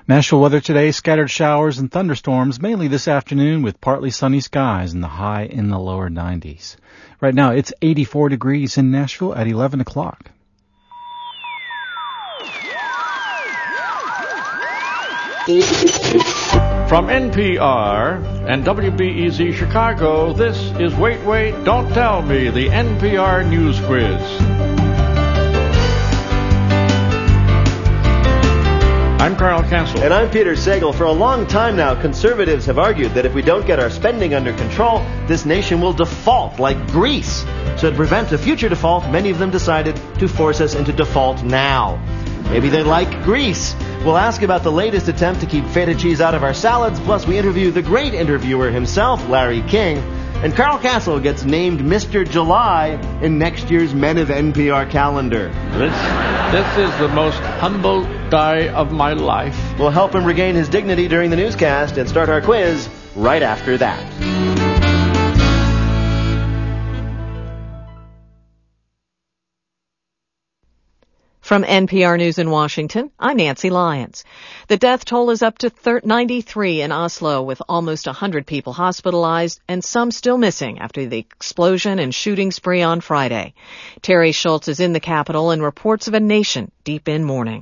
Nashville weather today, scattered showers and thunderstorms, mainly this afternoon with partly sunny skies and the high in the lower 90s. Right now it's 84 degrees in Nashville at 11 o'clock. From NPR and WBEZ Chicago, this is Wait, Wait, Don't Tell Me, the NPR News Quiz. I'm Carl Castle. And I'm Peter Sagal. For a long time now, conservatives have argued that if we don't get our spending under control, this nation will default like Greece. So to prevent a future default, many of them decided to force us into default now. Maybe they like Greece. We'll ask about the latest attempt to keep feta cheese out of our salads, plus we interview the great interviewer himself, Larry King. And Carl Castle gets named Mr. July in next year's Men of NPR calendar. This is the most humble day of my life. We'll help him regain his dignity during the newscast and start our quiz right after that. From NPR News in Washington, I'm Nancy Lyons. The death toll is up to 93 in Oslo, with almost 100 people hospitalized and some still missing after the explosion and shooting spree on Friday. Terry Schultz is in the capital and reports of a nation deep in mourning.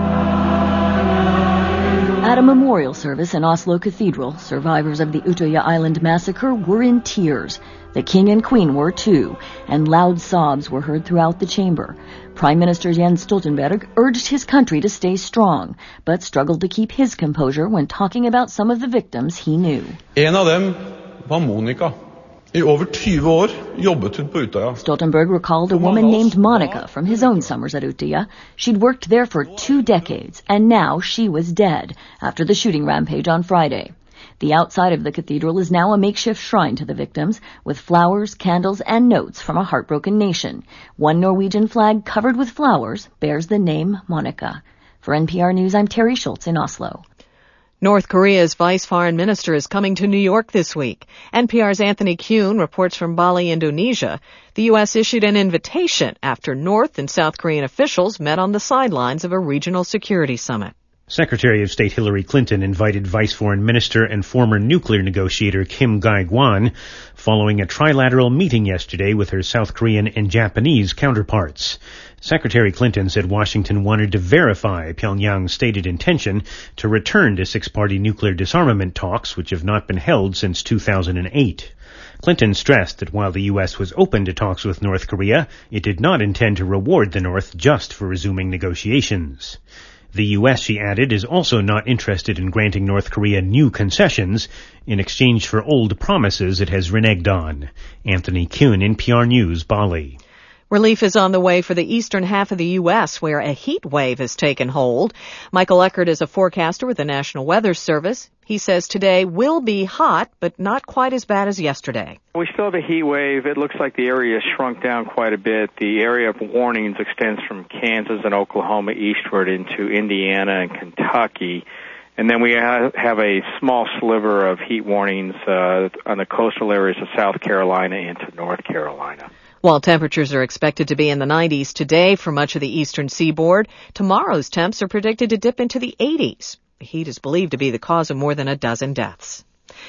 At a memorial service in Oslo Cathedral, survivors of the Utøya Island massacre were in tears. The king and queen were too, and loud sobs were heard throughout the chamber. Prime Minister Jens Stoltenberg urged his country to stay strong, but struggled to keep his composure when talking about some of the victims he knew. En av dem var Monica. I over 20 år jobbet hun på Utøya. Stoltenberg recalled a woman named Monica from his own summers at Utøya. She'd worked there for 2 decades, and now she was dead after the shooting rampage on Friday. The outside of the cathedral is now a makeshift shrine to the victims, with flowers, candles, and notes from a heartbroken nation. One Norwegian flag covered with flowers bears the name Monica. For NPR News, I'm Terry Schultz in Oslo. North Korea's vice foreign minister is coming to New York this week. NPR's Anthony Kuhn reports from Bali, Indonesia. The U.S. issued an invitation after North and South Korean officials met on the sidelines of a regional security summit. Secretary of State Hillary Clinton invited Vice Foreign Minister and former nuclear negotiator Kim Gae-gwan following a trilateral meeting yesterday with her South Korean and Japanese counterparts. Secretary Clinton said Washington wanted to verify Pyongyang's stated intention to return to six-party nuclear disarmament talks, which have not been held since 2008. Clinton stressed that while the U.S. was open to talks with North Korea, it did not intend to reward the North just for resuming negotiations. The U.S., she added, is also not interested in granting North Korea new concessions in exchange for old promises it has reneged on. Anthony Kuhn, NPR News, Bali. Relief is on the way for the eastern half of the U.S., where a heat wave has taken hold. Michael Eckert is a forecaster with the National Weather Service. He says today will be hot, but not quite as bad as yesterday. We still have a heat wave. It looks like the area has shrunk down quite a bit. The area of warnings extends from Kansas and Oklahoma eastward into Indiana and Kentucky. And then we have a small sliver of heat warnings on the coastal areas of South Carolina into North Carolina. While temperatures are expected to be in the 90s today for much of the eastern seaboard, tomorrow's temps are predicted to dip into the 80s. The heat is believed to be the cause of more than a dozen deaths.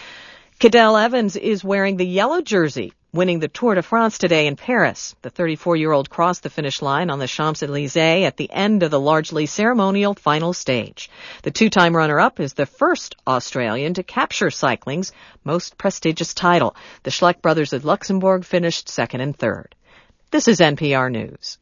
Cadel Evans is wearing the yellow jersey, winning the Tour de France today in Paris. The 34-year-old crossed the finish line on the Champs-Élysées at the end of the largely ceremonial final stage. The two-time runner-up is the first Australian to capture cycling's most prestigious title. The Schleck brothers of Luxembourg finished second and third. This is NPR News.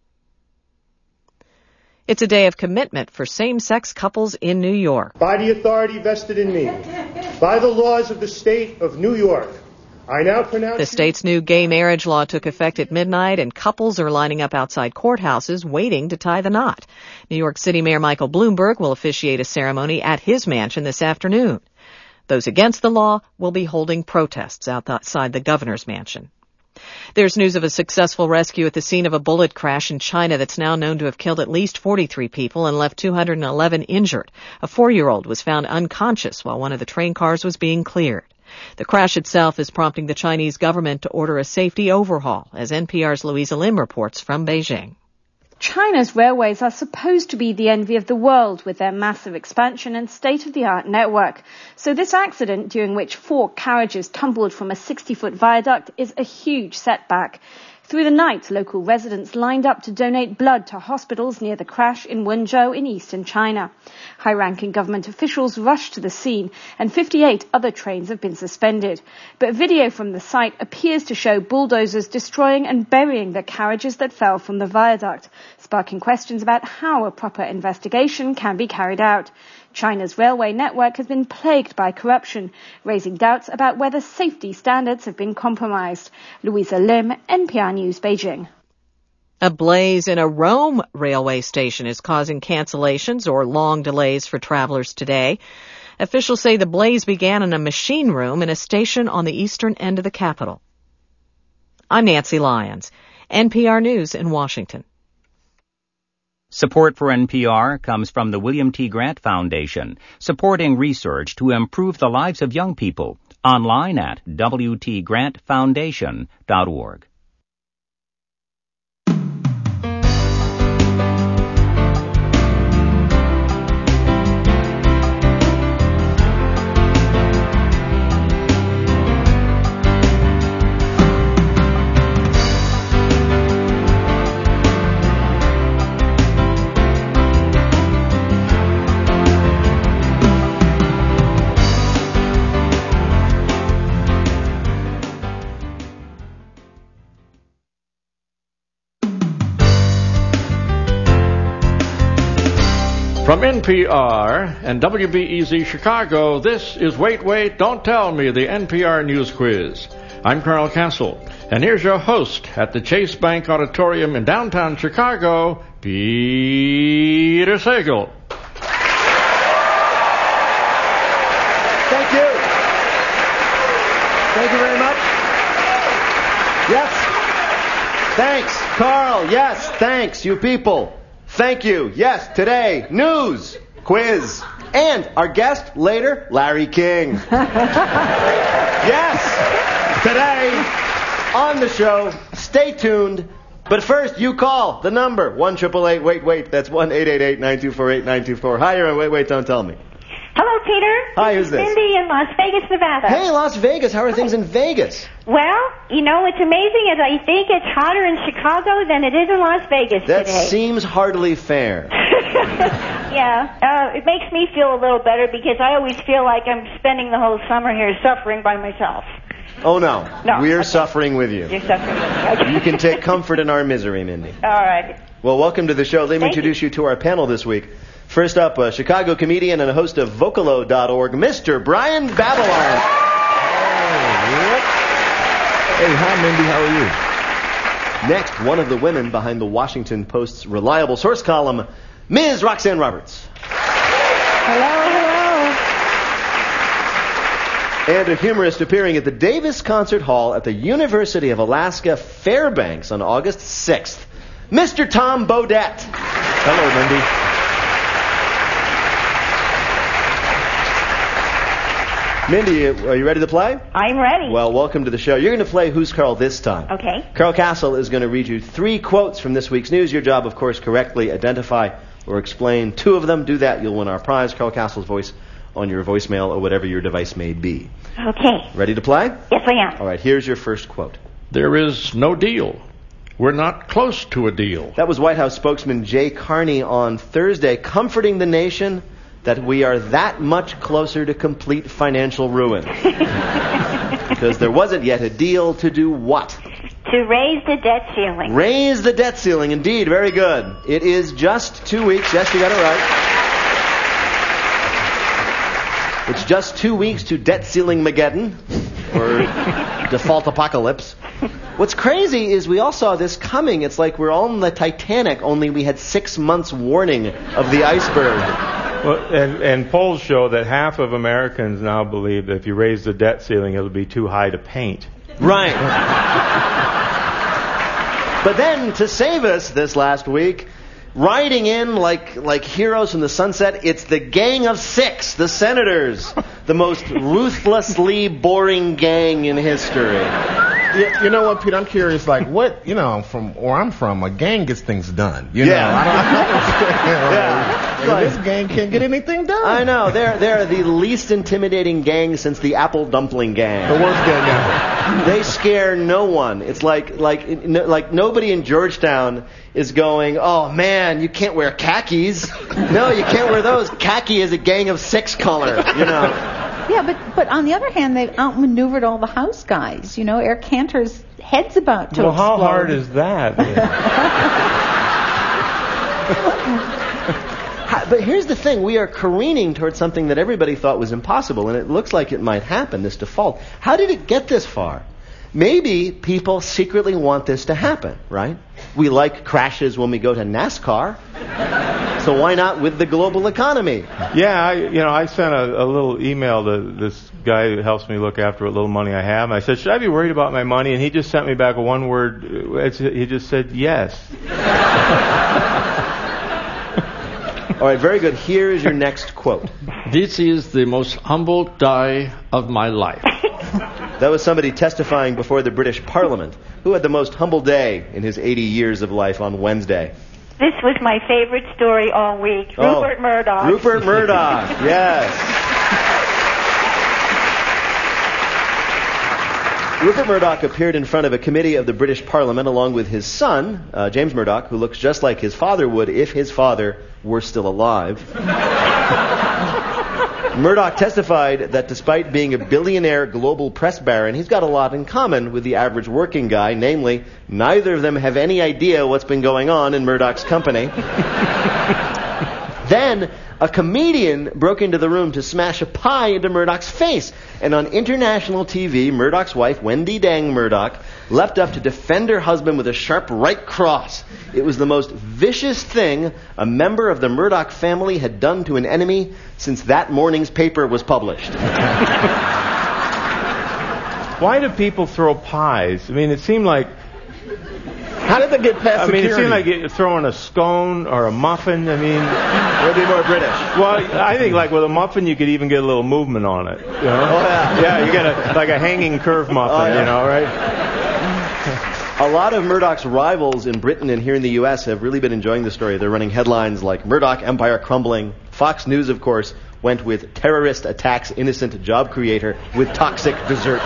It's a day of commitment for same-sex couples in New York. By the authority vested in me, by the laws of the state of New York, I now pronounce... The state's new gay marriage law took effect at midnight, and couples are lining up outside courthouses waiting to tie the knot. New York City Mayor Michael Bloomberg will officiate a ceremony at his mansion this afternoon. Those against the law will be holding protests outside the governor's mansion. There's news of a successful rescue at the scene of a bullet crash in China that's now known to have killed at least 43 people and left 211 injured. A 4-year-old was found unconscious while one of the train cars was being cleared. The crash itself is prompting the Chinese government to order a safety overhaul, as NPR's Louisa Lim reports from Beijing. China's railways are supposed to be the envy of the world with their massive expansion and state-of-the-art network. So this accident, during which 4 carriages tumbled from a 60-foot viaduct, is a huge setback. Through the night, local residents lined up to donate blood to hospitals near the crash in Wenzhou in eastern China. High-ranking government officials rushed to the scene, and 58 other trains have been suspended. But video from the site appears to show bulldozers destroying and burying the carriages that fell from the viaduct, sparking questions about how a proper investigation can be carried out. China's railway network has been plagued by corruption, raising doubts about whether safety standards have been compromised. Louisa Lim, NPR News, Beijing. A blaze in a Rome railway station is causing cancellations or long delays for travelers today. Officials say the blaze began in a machine room in a station on the eastern end of the capital. I'm Nancy Lyons, NPR News in Washington. Support for NPR comes from the William T. Grant Foundation, supporting research to improve the lives of young people. Online at wtgrantfoundation.org. From NPR and WBEZ Chicago, this is Wait, Wait, Don't Tell Me, the NPR News Quiz. I'm Carl Castle, and here's your host at the Chase Bank Auditorium in downtown Chicago, Peter Sagal. Thank you. Thank you very much. Yes. Thanks, Carl. Yes, thanks, you people. Thank you. Yes, today, news, quiz, and our guest later, Larry King. Yes, today on the show. Stay tuned. But first, you call the number 1-888-WAIT-WAIT. That's 1-888-924-8924. Hi, you're on Wait, Wait, Don't Tell Me. Hello, Peter. Hi, who's this? Cindy in Las Vegas, Nevada. Hey, Las Vegas. How are things in Vegas? Well, you know, it's amazing as I think it's hotter in Chicago than it is in Las Vegas that today. That seems hardly fair. Yeah, it makes me feel a little better because I always feel like I'm spending the whole summer here suffering by myself. Oh, no. We're okay. Suffering with you. You're suffering with me. Okay. You can take comfort in our misery, Mindy. All right. Well, welcome to the show. Let me introduce you to our panel this week. First up, a Chicago comedian and a host of Vocalo.org, Mr. Brian Babylon. Hey, hi, Mindy. How are you? Next, one of the women behind the Washington Post's reliable source column, Ms. Roxanne Roberts. Hello. And a humorist appearing at the Davis Concert Hall at the University of Alaska Fairbanks on August 6th, Mr. Tom Bodett. Hello, Mindy. Mindy, are you ready to play? I'm ready. Well, welcome to the show. You're going to play Who's Carl this time. Okay. Carl Castle is going to read you 3 quotes from this week's news. Your job, of course, correctly identify or explain 2 of them. Do that, you'll win our prize, Carl Castle's voice on your voicemail or whatever your device may be. Okay. Ready to play? Yes, I am. All right, here's your first quote. There is no deal. We're not close to a deal. That was White House spokesman Jay Carney on Thursday, comforting the nation that we are that much closer to complete financial ruin. Because there wasn't yet a deal to do what? To raise the debt ceiling. Raise the debt ceiling, indeed. Very good. It is just 2 weeks. Yes, you got it right. It's just 2 weeks to debt ceiling Mageddon, or default apocalypse. What's crazy is we all saw this coming. It's like we're all on the Titanic, only we had 6 months warning of the iceberg. Well, and polls show that half of Americans now believe that if you raise the debt ceiling, it'll be too high to paint. Right. But then, to save us this last week, riding in like heroes from the sunset, it's the Gang of 6, the Senators, the most ruthlessly boring gang in history. You know what, Pete? I'm curious. Like, what? You know, from where I'm from, a gang gets things done. You Yeah. know, I don't Yeah. Like, this gang can't get anything done. I know. They're the least intimidating gang since the Apple Dumpling Gang. The worst gang ever. They scare no one. It's like nobody in Georgetown is going, oh man, you can't wear khakis. No, you can't wear those. Khaki is a gang of 6 color, you know. Yeah, but on the other hand, they've outmaneuvered all the house guys. You know, Eric Cantor's head's about to Well, explode. how hard is that? But here's the thing. We are careening towards something that everybody thought was impossible, and it looks like it might happen, this default. How did it get this far? Maybe people secretly want this to happen, right? We like crashes when we go to NASCAR. So why not with the global economy? Yeah, I sent a little email to this guy who helps me look after what little money I have. And I said, should I be worried about my money? And he just sent me back a one word. He just said, yes. All right, very good. Here is your next quote. This is the most humble day of my life. That was somebody testifying before the British Parliament, who had the most humble day in his 80 years of life on Wednesday. This was my favorite story all week. Rupert Murdoch. Rupert Murdoch, yes. Rupert Murdoch appeared in front of a committee of the British Parliament along with his son, James Murdoch, who looks just like his father would if his father were still alive. Murdoch testified that despite being a billionaire global press baron, he's got a lot in common with the average working guy, namely, neither of them have any idea what's been going on in Murdoch's company. Then, a comedian broke into the room to smash a pie into Murdoch's face. And on international TV, Murdoch's wife, Wendy Dang Murdoch, leapt up to defend her husband with a sharp right cross. It was the most vicious thing a member of the Murdoch family had done to an enemy since that morning's paper was published. Why do people throw pies? I mean, it seemed like... How did they get past security? It seemed like throwing a scone or a muffin. I mean... It would be more British. Well, I think like with a muffin, you could even get a little movement on it. You know? Oh, yeah. Yeah, you get like a hanging curve muffin, you know, right? A lot of Murdoch's rivals in Britain and here in the U.S. have really been enjoying the story. They're running headlines like Murdoch Empire Crumbling. Fox News, of course, went with Terrorist Attacks Innocent Job Creator with Toxic Dessert.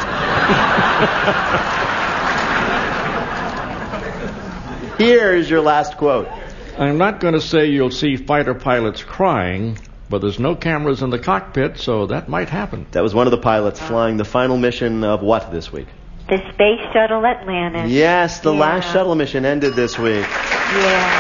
Here is your last quote. I'm not going to say you'll see fighter pilots crying, but there's no cameras in the cockpit, so that might happen. That was one of the pilots flying the final mission of what this week? The Space Shuttle Atlantis. Yes, the last shuttle mission ended this week. Yeah.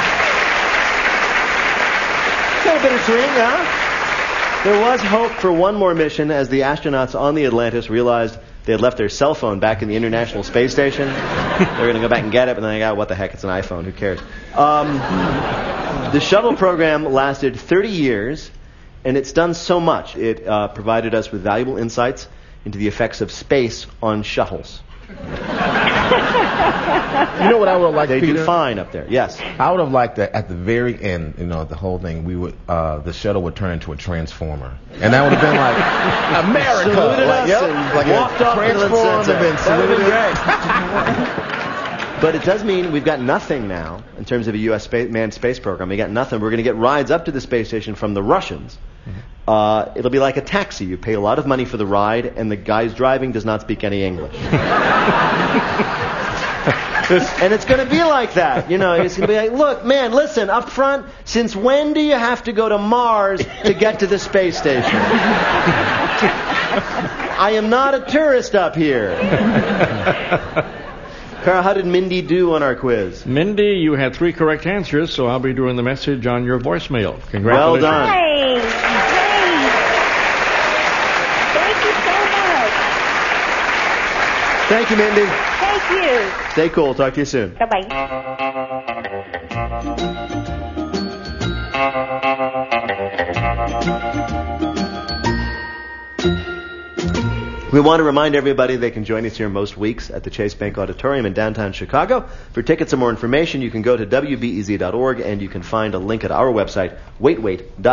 Kind of bittersweet, huh? There was hope for one more mission as the astronauts on the Atlantis realized they had left their cell phone back in the International Space Station. They were going to go back and get it, but then they got, what the heck, it's an iPhone, who cares? The shuttle program lasted 30 years, and it's done so much. It provided us with valuable insights into the effects of space on shuttles. You know what I would have liked, They Peter? do fine up there, yes. I would have liked that at the very end, the whole thing, we would, the shuttle would turn into a transformer. And that would have been like, America! Saluted us yep, and like walked off into the transformed sunset. and That would have saluted. been great. But it does mean we've got nothing now in terms of a U.S. manned space program. We got nothing. We're going to get rides up to the space station from the Russians. It'll be like a taxi. You pay a lot of money for the ride, and the guy driving does not speak any English. And it's going to be like that. It's going to be like, look, man, listen, up front, since when do you have to go to Mars to get to the space station? I am not a tourist up here. Carl, how did Mindy do on our quiz? Mindy, you had 3 correct answers, so I'll be doing the message on your voicemail. Congratulations. Well done. Hey, thank you so much. Thank you, Mindy. Thank you. Stay cool. Talk to you soon. Bye-bye. We want to remind everybody they can join us here most weeks at the Chase Bank Auditorium in downtown Chicago. For tickets and more information, you can go to wbez.org, and you can find a link at our website,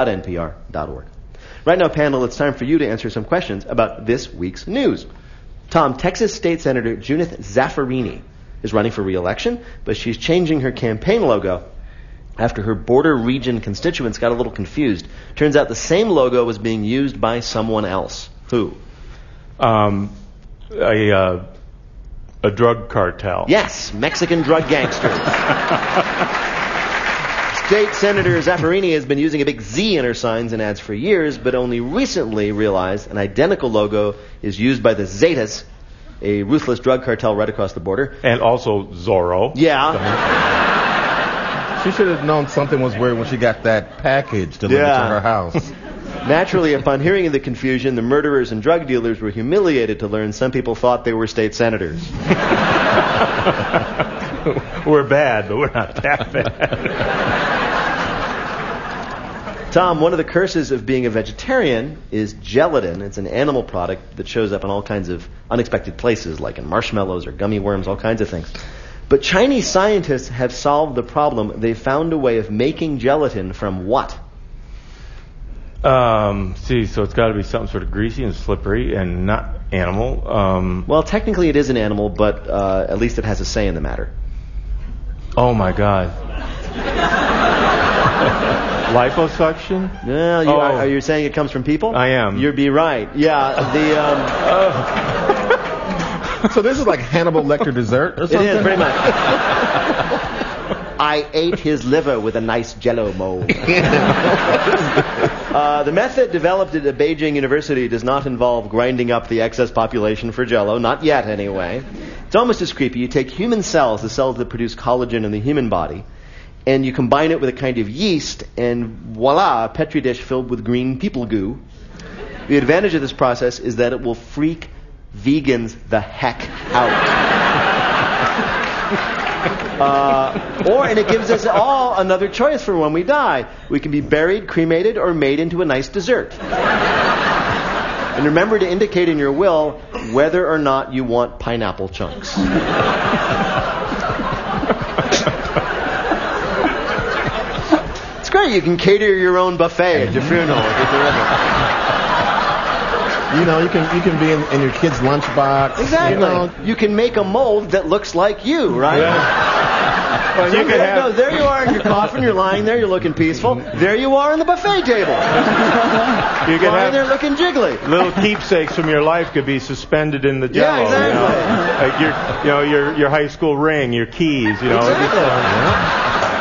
waitwait.npr.org. Right now, panel, it's time for you to answer some questions about this week's news. Tom, Texas State Senator Judith Zaffirini is running for re-election, but she's changing her campaign logo after her border region constituents got a little confused. Turns out the same logo was being used by someone else. Who? A drug cartel. Yes, Mexican drug gangsters. State Senator Zaffirini has been using a big Z in her signs and ads for years, but only recently realized an identical logo is used by the Zetas, a ruthless drug cartel right across the border. And also Zorro. Yeah. She should have known something was weird when she got that package delivered to her house. Naturally, upon hearing of the confusion, the murderers and drug dealers were humiliated to learn some people thought they were state senators. We're bad, but we're not that bad. Tom, one of the curses of being a vegetarian is gelatin. It's an animal product that shows up in all kinds of unexpected places, like in marshmallows or gummy worms, all kinds of things. But Chinese scientists have solved the problem. They found a way of making gelatin from what? So it's got to be something sort of greasy and slippery and not animal. Well, technically it is an animal, but at least it has a say in the matter. Oh my God. Liposuction? Yeah, are you saying it comes from people? I am. You'd be right. Yeah, So this is like Hannibal Lecter dessert or something? It is, pretty much. I ate his liver with a nice Jell-O mold. The method developed at a Beijing university does not involve grinding up the excess population for Jell-O, not yet anyway. It's almost as creepy. You take human cells, the cells that produce collagen in the human body, and you combine it with a kind of yeast, and voila, a Petri dish filled with green people goo. The advantage of this process is that it will freak vegans the heck out. And it gives us all another choice for when we die. We can be buried, cremated, or made into a nice dessert. And remember to indicate in your will whether or not you want pineapple chunks. It's great. You can cater your own buffet at your funeral. You know, you can be in your kid's lunchbox. Exactly. You can make a mold that looks like you, right? Yeah. Well, there you are in your coffin. You're lying there. You're looking peaceful. There you are on the buffet table. You can lying there looking jiggly. Little keepsakes from your life could be suspended in the Jell-O. Yeah, exactly. Like your high school ring, your keys. Exactly.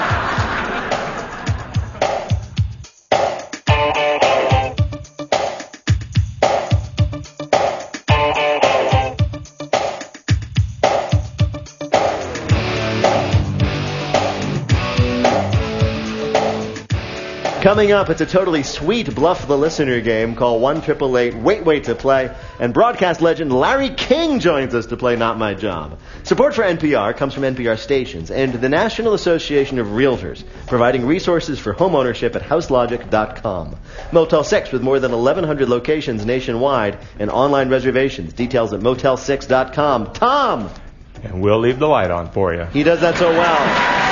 Coming up, it's a totally sweet Bluff the Listener game. Call 1-888-WAIT-WAIT to play. And broadcast legend Larry King joins us to play Not My Job. Support for NPR comes from NPR stations and the National Association of Realtors, providing resources for homeownership at houselogic.com. Motel 6 with more than 1,100 locations nationwide and online reservations. Details at motel6.com. Tom! And we'll leave the light on for you. He does that so well.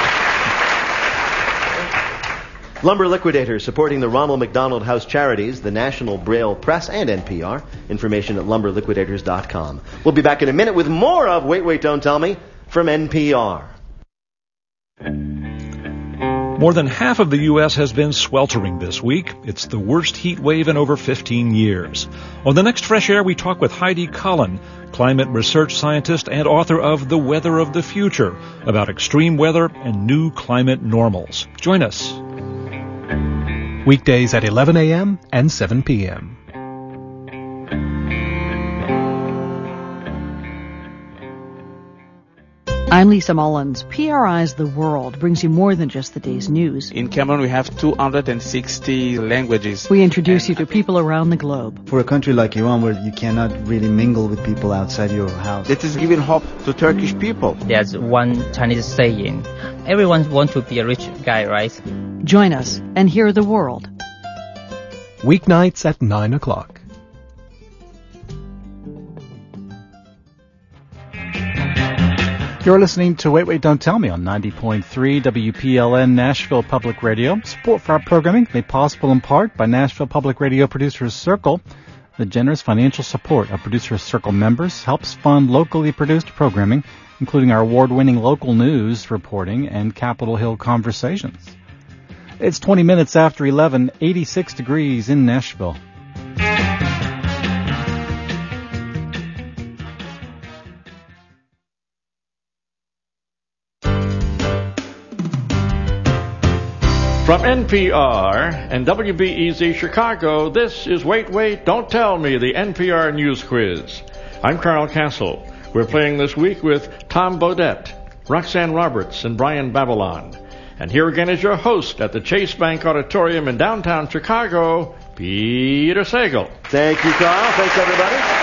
Lumber Liquidators, supporting the Ronald McDonald House Charities, the National Braille Press, and NPR. Information at lumberliquidators.com. We'll be back in a minute with more of Wait, Wait, Don't Tell Me from NPR. More than half of the U.S. has been sweltering this week. It's the worst heat wave in over 15 years. On the next Fresh Air, we talk with Heidi Cullen, climate research scientist and author of The Weather of the Future, about extreme weather and new climate normals. Join us. Weekdays at 11 a.m. and 7 p.m. I'm Lisa Mullins. PRI's The World brings you more than just the day's news. In Cameroon, we have 260 languages. We introduce you to people around the globe. For a country like Iran, where you cannot really mingle with people outside your house. That is giving hope to Turkish people. There's one Chinese saying, everyone wants to be a rich guy, right? Join us and hear the world. Weeknights at 9 o'clock. You're listening to Wait, Wait, Don't Tell Me on 90.3 WPLN Nashville Public Radio. Support for our programming made possible in part by Nashville Public Radio producers Circle. The generous financial support of Producer Circle members helps fund locally produced programming, including our award-winning local news reporting and Capitol Hill Conversations. It's 20 minutes after 11, 86 degrees in Nashville. From NPR and WBEZ Chicago, this is Wait, Wait, Don't Tell Me, the NPR News Quiz. I'm Carl Castle. We're playing this week with Tom Bodett, Roxanne Roberts, and Brian Babylon. And here again is your host at the Chase Bank Auditorium in downtown Chicago, Peter Sagal. Thank you, Carl. Thanks, everybody.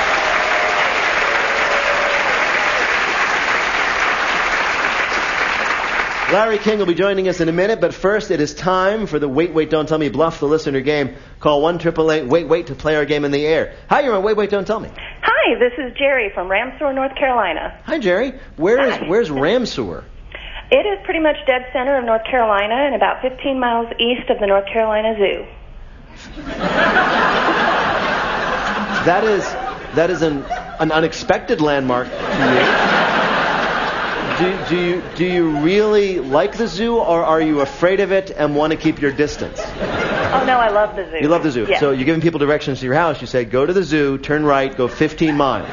Larry King will be joining us in a minute, but first it is time for the Wait, Wait, Don't Tell Me Bluff the Listener game. Call 1-888-WAIT-WAIT to play our game in the air. Hi, you're on Wait, Wait, Don't Tell Me. Hi, this is Jerry from Ramseur, North Carolina. Hi, Jerry. Where's Ramseur? It is pretty much dead center of North Carolina and about 15 miles east of the North Carolina Zoo. That is an unexpected landmark to you. Do you really like the zoo, or are you afraid of it and want to keep your distance? Oh, no, I love the zoo. You love the zoo. Yes. So you're giving people directions to your house. You say, go to the zoo, turn right, go 15 miles.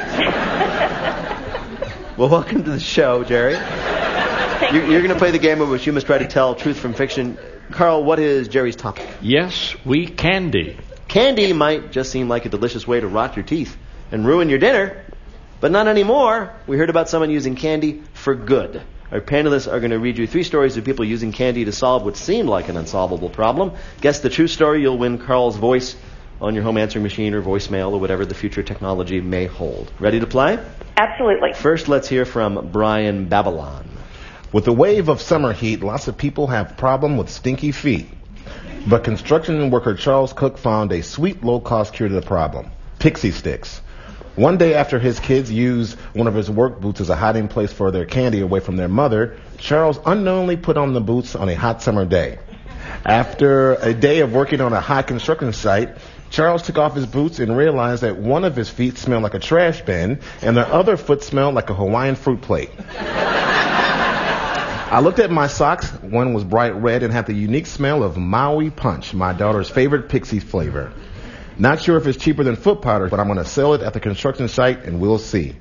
Well, welcome to the show, Jerry. You're going to play the game in which you must try to tell truth from fiction. Carl, what is Jerry's topic? Yes, we candy. Candy might just seem like a delicious way to rot your teeth and ruin your dinner. But not anymore. We heard about someone using candy for good. Our panelists are going to read you 3 stories of people using candy to solve what seemed like an unsolvable problem. Guess the true story, you'll win Carl's voice on your home answering machine or voicemail or whatever the future technology may hold. Ready to play? Absolutely. First, let's hear from Brian Babylon. With the wave of summer heat, lots of people have problem with stinky feet. But construction worker Charles Cook found a sweet, low-cost cure to the problem. Pixie Sticks. One day after his kids used one of his work boots as a hiding place for their candy away from their mother, Charles unknowingly put on the boots on a hot summer day. After a day of working on a high construction site, Charles took off his boots and realized that one of his feet smelled like a trash bin and the other foot smelled like a Hawaiian fruit plate. I looked at my socks. One was bright red and had the unique smell of Maui Punch, my daughter's favorite Pixie flavor. Not sure if it's cheaper than foot powder, but I'm going to sell it at the construction site, and we'll see.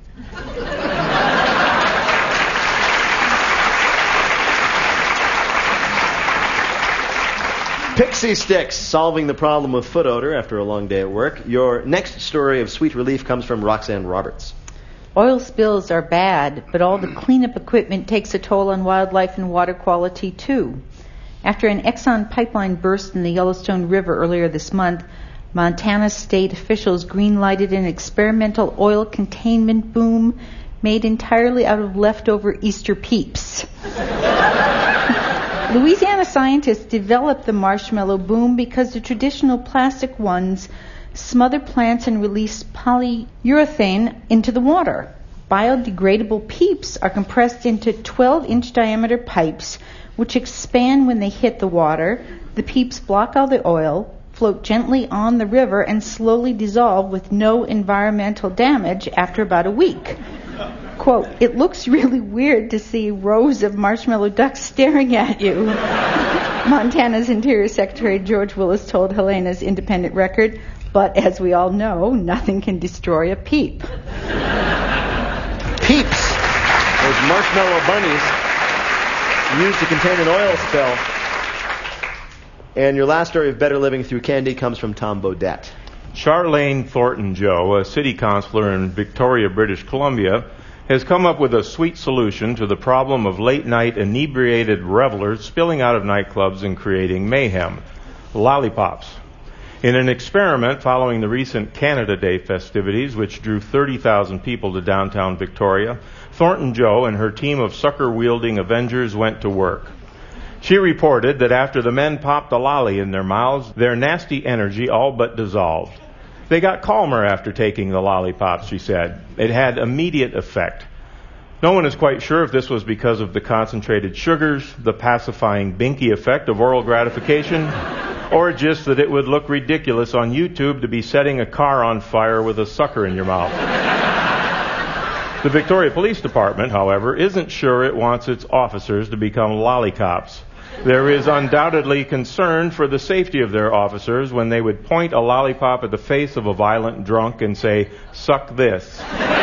Pixie Sticks, solving the problem of foot odor after a long day at work. Your next story of sweet relief comes from Roxanne Roberts. Oil spills are bad, but all the cleanup equipment takes a toll on wildlife and water quality, too. After an Exxon pipeline burst in the Yellowstone River earlier this month, Montana state officials green-lighted an experimental oil containment boom made entirely out of leftover Easter peeps. Louisiana scientists developed the marshmallow boom because the traditional plastic ones smother plants and release polyurethane into the water. Biodegradable peeps are compressed into 12-inch diameter pipes, which expand when they hit the water. The peeps block out the oil, float gently on the river, and slowly dissolve with no environmental damage after about a week. Quote, it looks really weird to see rows of marshmallow ducks staring at you. Montana's Interior Secretary George Willis told Helena's Independent Record, but as we all know, nothing can destroy a peep. Peeps, those marshmallow bunnies used to contain an oil spill. And your last story of better living through candy comes from Tom Bodett. Charlene Thornton-Joe, a city councilor in Victoria, British Columbia, has come up with a sweet solution to the problem of late-night inebriated revelers spilling out of nightclubs and creating mayhem: lollipops. In an experiment following the recent Canada Day festivities, which drew 30,000 people to downtown Victoria, Thornton-Joe and her team of sucker-wielding Avengers went to work. She reported that after the men popped a lolly in their mouths, their nasty energy all but dissolved. They got calmer after taking the lollipops, she said. It had immediate effect. No one is quite sure if this was because of the concentrated sugars, the pacifying binky effect of oral gratification, Or just that it would look ridiculous on YouTube to be setting a car on fire with a sucker in your mouth. The Victoria Police Department, however, isn't sure it wants its officers to become lollicops. There is undoubtedly concern for the safety of their officers when they would point a lollipop at the face of a violent drunk and say, "Suck this."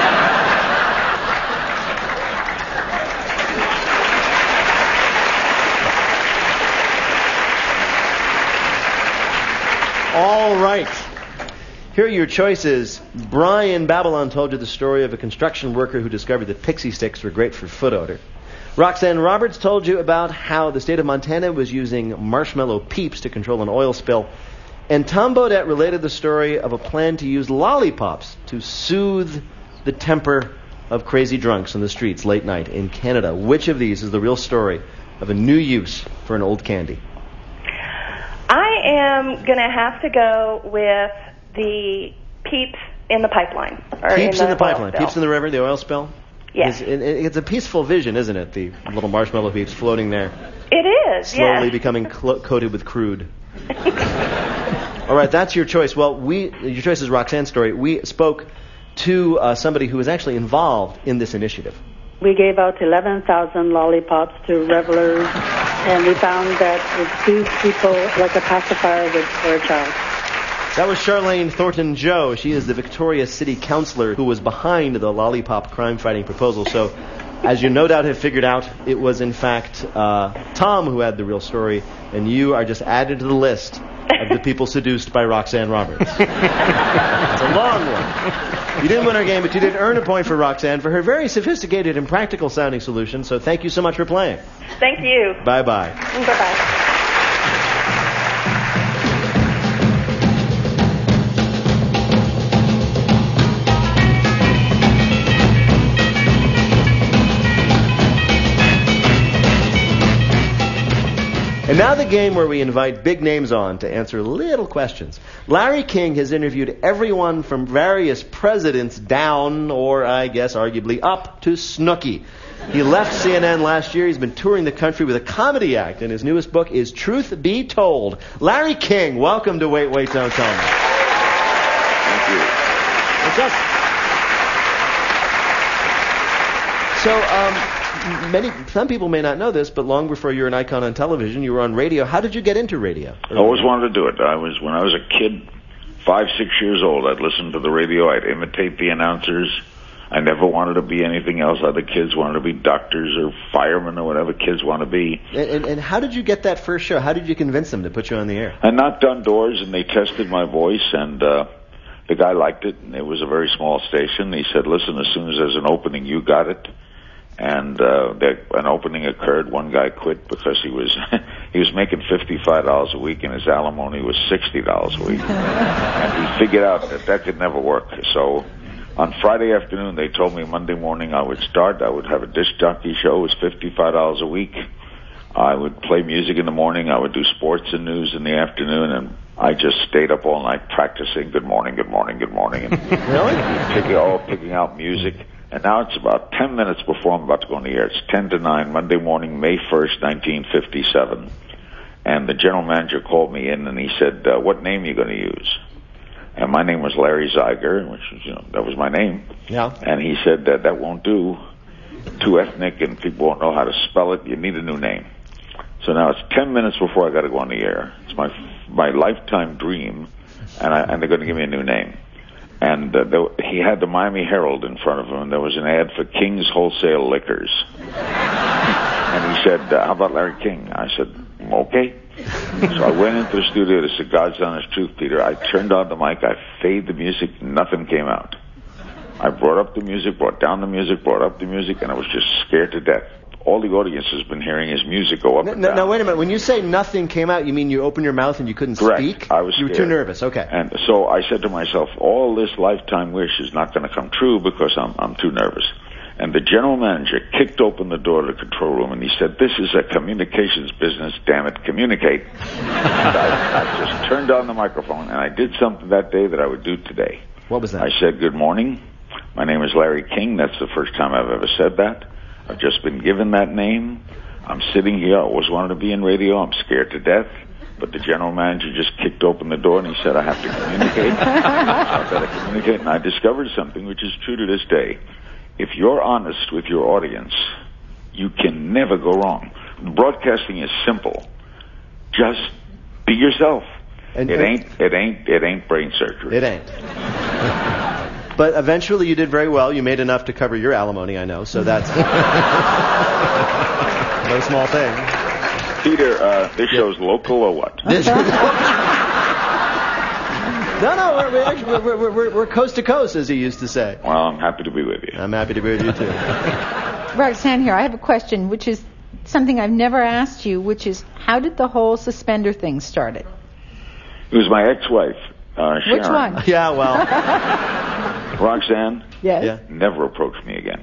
All right. Here are your choices. Brian Babylon told you the story of a construction worker who discovered that pixie sticks were great for foot odor. Roxanne Roberts told you about how the state of Montana was using marshmallow peeps to control an oil spill. And Tom Bodette related the story of a plan to use lollipops to soothe the temper of crazy drunks in the streets late night in Canada. Which of these is the real story of a new use for an old candy? I am going to have to go with the peeps in the pipeline. Peeps in the pipeline. Peeps in the river, the oil spill? Yes. It's a peaceful vision, isn't it? The little marshmallow peeps floating there. It is, slowly becoming coated with crude. All right, that's your choice. Well, your choice is Roxanne's story. We spoke to somebody who was actually involved in this initiative. We gave out 11,000 lollipops to revelers, and we found that it soothed people like a pacifier would for a child. That was Charlene Thornton Joe. She is the Victoria City Councilor who was behind the lollipop crime-fighting proposal. So, as you no doubt have figured out, it was in fact Tom who had the real story, and you are just added to the list of the people seduced by Roxanne Roberts. It's a long one. You didn't win our game, but you did earn a point for Roxanne for her very sophisticated and practical-sounding solution, so thank you so much for playing. Thank you. Bye-bye. Bye-bye. And now the game where we invite big names on to answer little questions. Larry King has interviewed everyone from various presidents down, or I guess arguably up, to Snooki. He left CNN last year. He's been touring the country with a comedy act, and his newest book is Truth Be Told. Larry King, welcome to Wait, Wait, Don't Tell Me. Thank you. What's up? So, some people may not know this, but long before you were an icon on television, you were on radio. How did you get into radio? I always wanted to do it. When I was a kid, 5, 6 years old, I'd listen to the radio. I'd imitate the announcers. I never wanted to be anything else. Other kids wanted to be doctors or firemen or whatever kids want to be. And how did you get that first show? How did you convince them to put you on the air? I knocked on doors, and they tested my voice, and the guy liked it. And it was a very small station. He said, "Listen, as soon as there's an opening, you got it." And an opening occurred. One guy quit because he was making $55 a week, and his alimony was $60 a week. And he figured out that could never work. So on Friday afternoon, they told me Monday morning I would start. I would have a disc jockey show. It was $55 a week. I would play music in the morning. I would do sports and news in the afternoon, and I just stayed up all night practicing good morning, good morning, good morning. And really? Picking out music. And now it's about 10 minutes before I'm about to go on the air. It's 10 to 9, Monday morning, May 1st, 1957. And the general manager called me in, and he said, "What name are you going to use?" And my name was Larry Zeiger, which was, that was my name. Yeah. And he said, that won't do. Too ethnic, and people won't know how to spell it. You need a new name. So now it's 10 minutes before I got to go on the air. It's my lifetime dream, and they're going to give me a new name. And he had the Miami Herald in front of him, and there was an ad for King's Wholesale Liquors. And he said, "How about Larry King?" I said, "Okay." So I went into the studio to say, "God's honest truth, Peter." I turned on the mic, I faded the music, nothing came out. I brought up the music, brought down the music, brought up the music, and I was just scared to death. All the audience has been hearing is music go up and down. Now, wait a minute. When you say nothing came out, you mean you opened your mouth and you couldn't speak? I was scared. You were too nervous. Okay. And so I said to myself, all this lifetime wish is not going to come true because I'm too nervous. And the general manager kicked open the door to the control room, and he said, "This is a communications business, damn it, communicate." And I just turned on the microphone, and I did something that day that I would do today. What was that? I said, "Good morning. My name is Larry King." That's the first time I've ever said that. I've just been given that name. I'm sitting here. I always wanted to be in radio. I'm scared to death. But the general manager just kicked open the door and he said, I have to communicate. I better communicate. And I discovered something which is true to this day. If you're honest with your audience, you can never go wrong. Broadcasting is simple. Just be yourself. It ain't brain surgery. It ain't. But eventually you did very well. You made enough to cover your alimony, I know, so that's no small thing. Peter, this show's local or what? No, we're coast to coast, as he used to say. Well, I'm happy to be with you. I'm happy to be with you, too. Roxanne here. I have a question, which is something I've never asked you, which is, how did the whole suspender thing start? It was my ex-wife, Sharon. Which one? Yeah, well. Roxanne? Yes. Yeah. Never approach me again.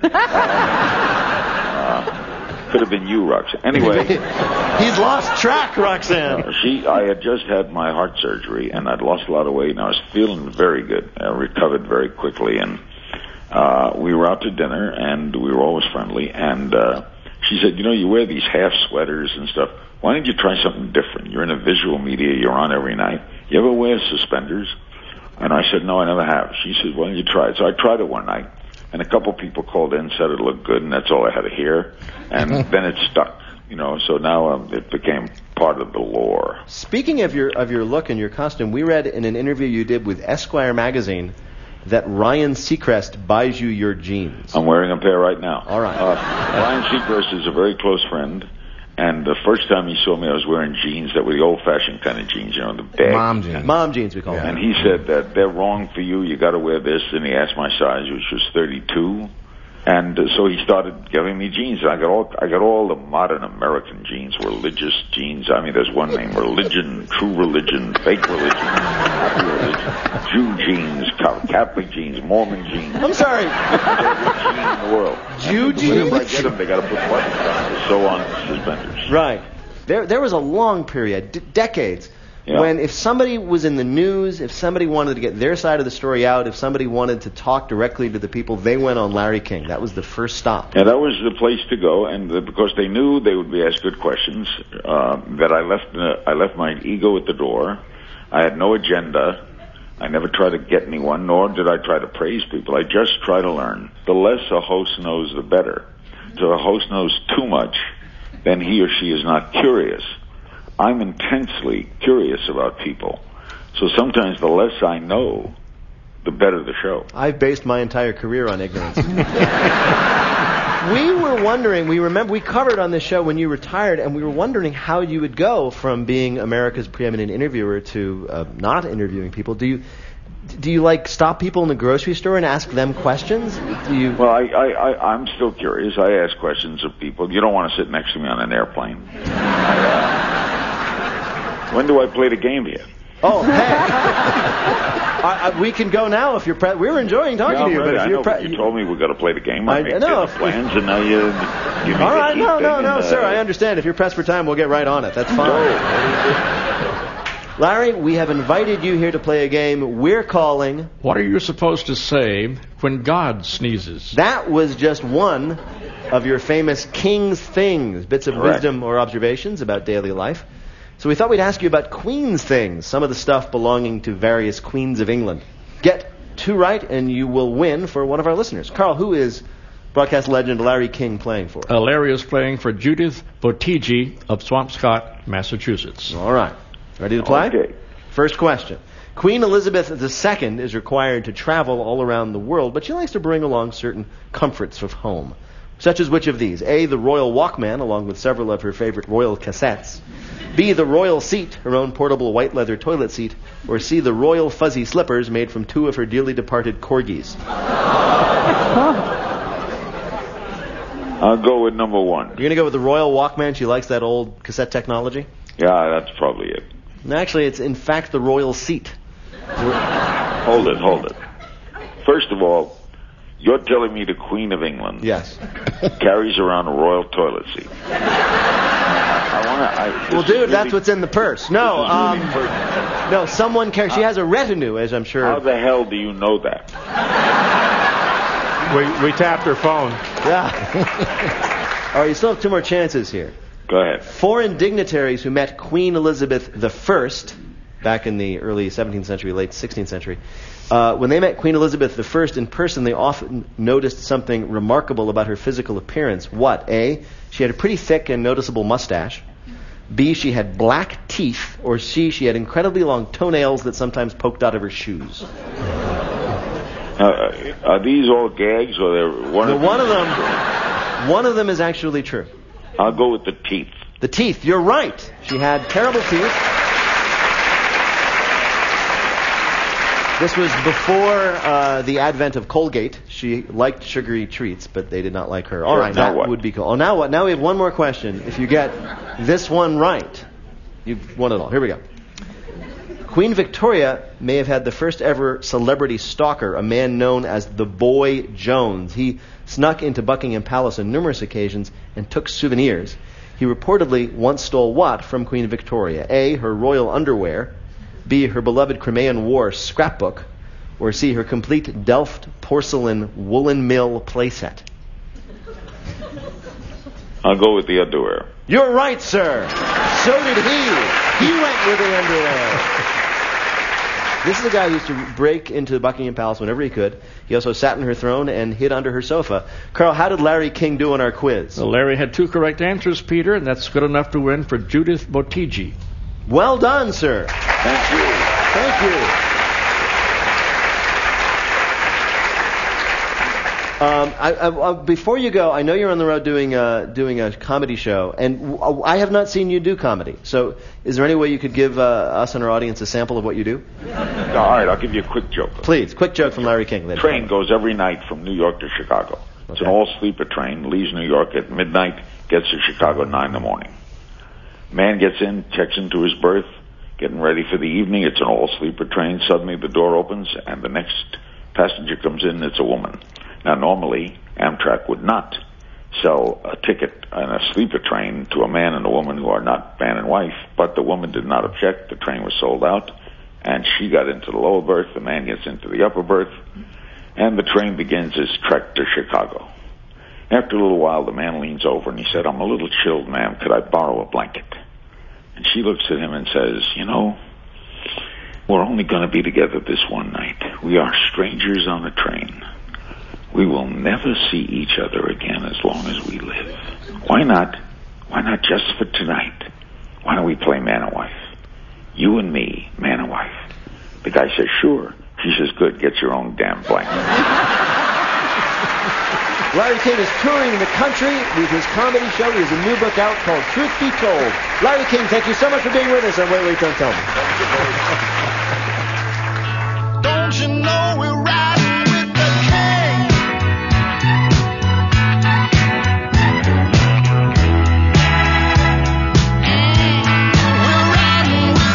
Could have been you, Roxanne. Anyway. He's lost track, Roxanne. I had just had my heart surgery, and I'd lost a lot of weight, and I was feeling very good. I recovered very quickly, and we were out to dinner, and we were always friendly, and she said, you wear these half sweaters and stuff. Why don't you try something different? You're in a visual media. You're on every night. You ever wear suspenders? And I said, no, I never have. She said, why don't you try it? So I tried it one night, and a couple people called in, said it looked good, and that's all I had to hear. And then it stuck, so now it became part of the lore. Speaking of your look and your costume, we read in an interview you did with Esquire magazine that Ryan Seacrest buys you your jeans. I'm wearing a pair right now. All right. Ryan Seacrest is a very close friend. And the first time he saw me, I was wearing jeans that were the old-fashioned kind of jeans, the bag. Mom jeans, we call them. And he said that they're wrong for you. You got to wear this. And he asked my size, which was 32. And so he started giving me jeans. I got all the modern American jeans, religious jeans. I mean, there's one name: religion, true religion, fake religion, happy religion, Jew jeans, Catholic jeans, Mormon jeans. I'm sorry. Every jean in the world. Jew jeans. Whenever I get them, they got to put buttons on and so on suspenders. Right. There was a long period, decades. Yeah. When if somebody was in the news, if somebody wanted to get their side of the story out, if somebody wanted to talk directly to the people, they went on Larry King. That was the first stop. Yeah, that was the place to go, and because they knew they would be asked good questions, that I left my ego at the door. I had no agenda. I never tried to get anyone, nor did I try to praise people. I just try to learn. The less a host knows, the better. If a host knows too much, then he or she is not curious. I'm intensely curious about people. So sometimes the less I know, the better the show. I've based my entire career on ignorance. We were wondering, we covered on this show when you retired, and we were wondering how you would go from being America's preeminent interviewer to not interviewing people. Do you like stop people in the grocery store and ask them questions? Well, I'm still curious. I ask questions of people. You don't want to sit next to me on an airplane. When do I play the game here? Oh, hey. We can go now if you're we were enjoying talking to you. But if you told me we've got to play the game. I know. Plans, and now you give me all right, no, sir. I understand. If you're pressed for time, we'll get right on it. That's fine. Larry, we have invited you here to play a game we're calling... What are you supposed to say when God sneezes? That was just one of your famous King's Things, bits of wisdom or observations about daily life. So we thought we'd ask you about Queen's Things, some of the stuff belonging to various queens of England. Get two right, and you will win for one of our listeners. Carl, who is broadcast legend Larry King playing for? Larry is playing for Judith Botigi of Swampscott, Massachusetts. All right. Ready to play? Okay. First question. Queen Elizabeth II is required to travel all around the world, but she likes to bring along certain comforts of home. Such as which of these? A, the Royal Walkman, along with several of her favorite royal cassettes. B, the Royal Seat, her own portable white leather toilet seat. Or C, the Royal Fuzzy Slippers made from two of her dearly departed corgis. I'll go with number one. You're going to go with the Royal Walkman? She likes that old cassette technology? Yeah, that's probably it. Actually, it's in fact the Royal Seat. Hold it. First of all, you're telling me the Queen of England carries around a royal toilet seat. Well, dude, that's what's in the purse. No, no, someone carries. She has a retinue, as I'm sure. How the hell do you know that? We tapped her phone. Yeah. All right, you still have two more chances here. Go ahead. Foreign dignitaries who met Queen Elizabeth I back in the early 17th century, late 16th century, when they met Queen Elizabeth I in person, they often noticed something remarkable about her physical appearance. What? A, she had a pretty thick and noticeable mustache. B, she had black teeth. Or C, she had incredibly long toenails that sometimes poked out of her shoes. Are these all gags, or they're one of them is actually true. I'll go with the teeth. The teeth, you're right. She had terrible teeth. This was before the advent of Colgate. She liked sugary treats, but they did not like her. All right, that would be cool. Oh, now what? Now we have one more question. If you get this one right, you've won it all. Here we go. Queen Victoria may have had the first ever celebrity stalker, a man known as the Boy Jones. He snuck into Buckingham Palace on numerous occasions and took souvenirs. He reportedly once stole what from Queen Victoria? A, her royal underwear. B, her beloved Crimean War scrapbook. Or C, her complete Delft porcelain woolen mill playset. I'll go with the underwear. You're right, sir. So did he. He went with the underwear. This is a guy who used to break into Buckingham Palace whenever he could. He also sat on her throne and hid under her sofa. Carl, how did Larry King do on our quiz? Well, Larry had 2 correct answers, Peter, and that's good enough to win for Judith Botigi. Well done, sir. Thank you. Thank you. Before you go, I know you're on the road doing a comedy show, and I have not seen you do comedy. So, is there any way you could give us and our audience a sample of what you do? All right, I'll give you a quick joke. Please, quick joke from Larry King. Train goes every night from New York to Chicago. It's an all-sleeper train. Leaves New York at midnight, gets to Chicago at 9 in the morning. Man gets in, checks into his berth, getting ready for the evening. It's an all-sleeper train. Suddenly the door opens, and the next passenger comes in. It's a woman. Now, normally, Amtrak would not sell a ticket on a sleeper train to a man and a woman who are not man and wife, but the woman did not object. The train was sold out, and she got into the lower berth. The man gets into the upper berth, and the train begins its trek to Chicago. After a little while, the man leans over, and he said, "I'm a little chilled, ma'am. Could I borrow a blanket?" And she looks at him and says, "You know, we're only going to be together this one night. We are strangers on a train. We will never see each other again as long as we live. Why not? Why not just for tonight? Why don't we play man and wife? You and me, man and wife." The guy says, "Sure." She says, "Good, get your own damn blanket." Larry King is touring the country with his comedy show. He has a new book out called Truth Be Told. Larry King, thank you so much for being with us on Wait, Wait, Don't Tell Me. Don't you know we're riding with the king? We're riding with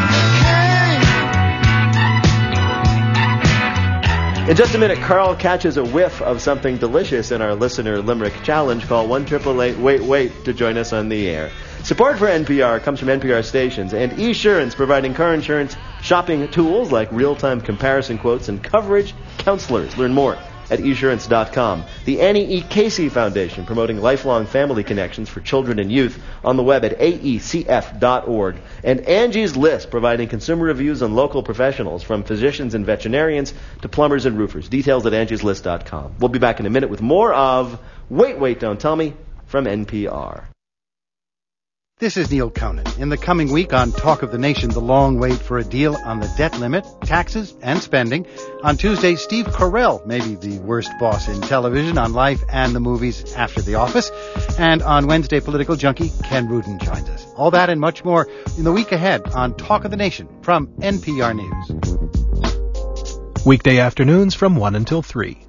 the king. In just a minute, Carl catches a whiff of something delicious in our listener limerick challenge. Call 1-888-WAIT-WAIT to join us on the air. Support for NPR comes from NPR stations and Esurance, providing car insurance shopping tools like real-time comparison quotes and coverage counselors. Learn more at esurance.com. The Annie E. Casey Foundation, promoting lifelong family connections for children and youth, on the web at aecf.org. And Angie's List, providing consumer reviews on local professionals, from physicians and veterinarians to plumbers and roofers. Details at angieslist.com. We'll be back in a minute with more of Wait, Wait, Don't Tell Me from NPR. This is Neil Conan. In the coming week on Talk of the Nation, the long wait for a deal on the debt limit, taxes, and spending. On Tuesday, Steve Carell, maybe the worst boss in television, on life and the movies after The Office. And on Wednesday, political junkie Ken Rudin joins us. All that and much more in the week ahead on Talk of the Nation from NPR News. Weekday afternoons from 1 until 3.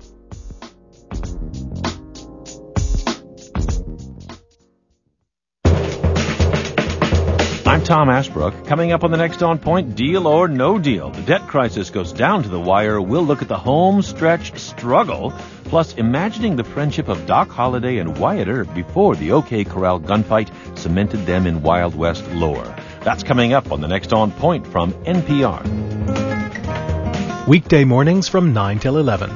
I'm Tom Ashbrook. Coming up on the next On Point, deal or no deal. The debt crisis goes down to the wire. We'll look at the home stretch struggle, plus imagining the friendship of Doc Holliday and Wyatt Earp before the OK Corral gunfight cemented them in Wild West lore. That's coming up on the next On Point from NPR. Weekday mornings from 9 till 11.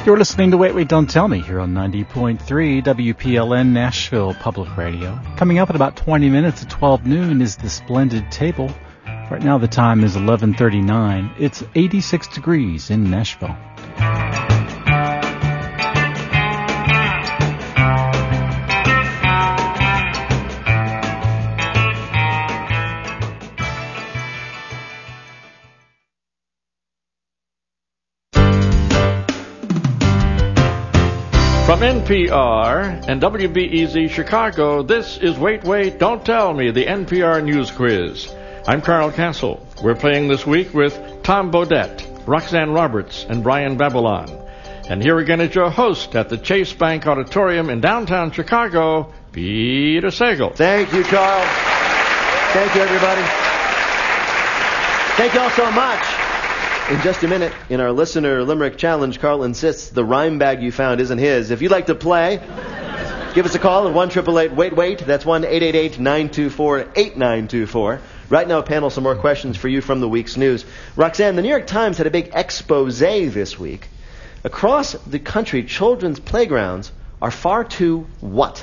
You're listening to Wait, Don't Tell Me here on 90.3 WPLN Nashville Public Radio. Coming up in about 20 minutes at 12 noon is the Splendid Table. Right now the time is 11:39. It's 86 degrees in Nashville. From NPR and WBEZ Chicago, this is Wait, Don't Tell Me, the NPR News Quiz. I'm Carl Castle. We're playing this week with Tom Bodett, Roxanne Roberts, and Brian Babylon. And here again is your host at the Chase Bank Auditorium in downtown Chicago, Peter Sagal. Thank you, Carl. Thank you, everybody. Thank you all so much. In just a minute, in our Listener Limerick Challenge, Carl insists the rhyme bag you found isn't his. If you'd like to play, give us a call at 1-888-WAIT-WAIT. That's 1-888-924-8924. Right now, panel, some more questions for you from the week's news. Roxanne, the New York Times had a big expose this week. Across the country, children's playgrounds are far too what?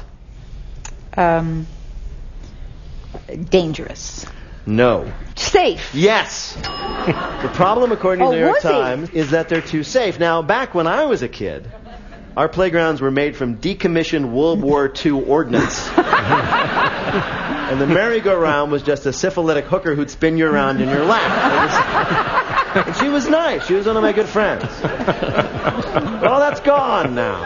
Dangerous. No. Safe. Yes. The problem, according to the New York Times, is that they're too safe. Now, back when I was a kid, our playgrounds were made from decommissioned World War II ordnance. And the merry-go-round was just a syphilitic hooker who'd spin you around in your lap. And she was nice. She was one of my good friends. Well, that's gone now.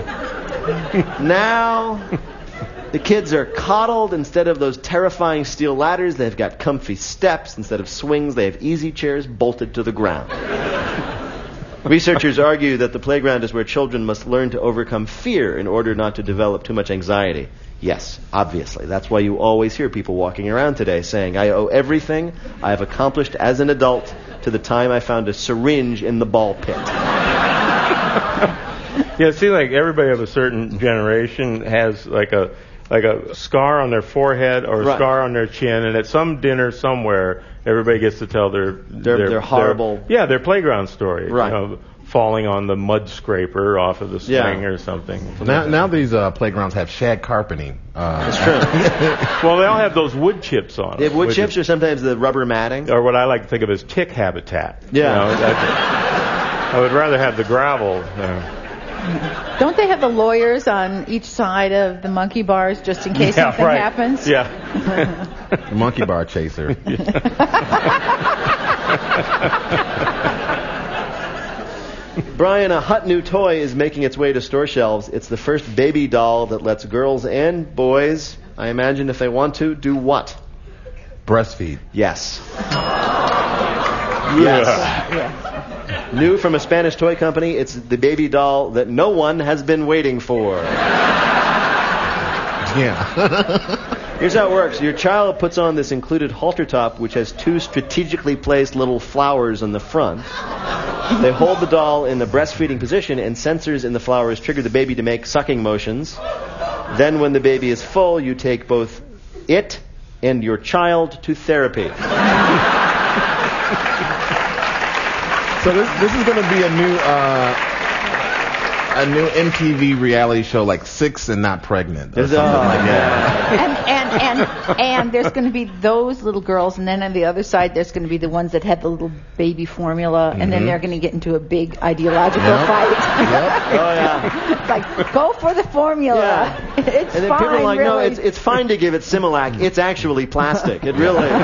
Now, the kids are coddled. Instead of those terrifying steel ladders, they've got comfy steps. Instead of swings, they have easy chairs bolted to the ground. Researchers argue that the playground is where children must learn to overcome fear in order not to develop too much anxiety. Yes, obviously. That's why you always hear people walking around today saying, I owe everything I have accomplished as an adult to the time I found a syringe in the ball pit. Yeah, it seems like everybody of a certain generation has like a scar on their forehead or a scar on their chin, and at some dinner somewhere, everybody gets to tell their horrible... their playground story. Right. You know, falling on the mud scraper off of the swing or something. Now these playgrounds have shag carpeting. That's true. Well, they all have those wood chips on them. They have wood chips or sometimes the rubber matting. Or what I like to think of as tick habitat. Yeah. You know, I would rather have the gravel. Don't they have the lawyers on each side of the monkey bars just in case something happens? Yeah. The monkey bar chaser. Brian, a hot new toy is making its way to store shelves. It's the first baby doll that lets girls and boys, I imagine if they want to, do what? Breastfeed. Yes. Yes. Yes. New from a Spanish toy company, it's the baby doll that no one has been waiting for. Yeah. Here's how it works. Your child puts on this included halter top, which has two strategically placed little flowers on the front. They hold the doll in the breastfeeding position, and sensors in the flowers trigger the baby to make sucking motions. Then when the baby is full, you take both it and your child to therapy. So this is going to be a new MTV reality show, like Six and Not Pregnant, or something like that. And there's going to be those little girls, and then on the other side there's going to be the ones that had the little baby formula, and then they're going to get into a big ideological fight. Oh yeah. It's like, go for the formula. Yeah. It's and then fine. people are like, really. no, it's fine to give it Similac. It's actually plastic. It really is.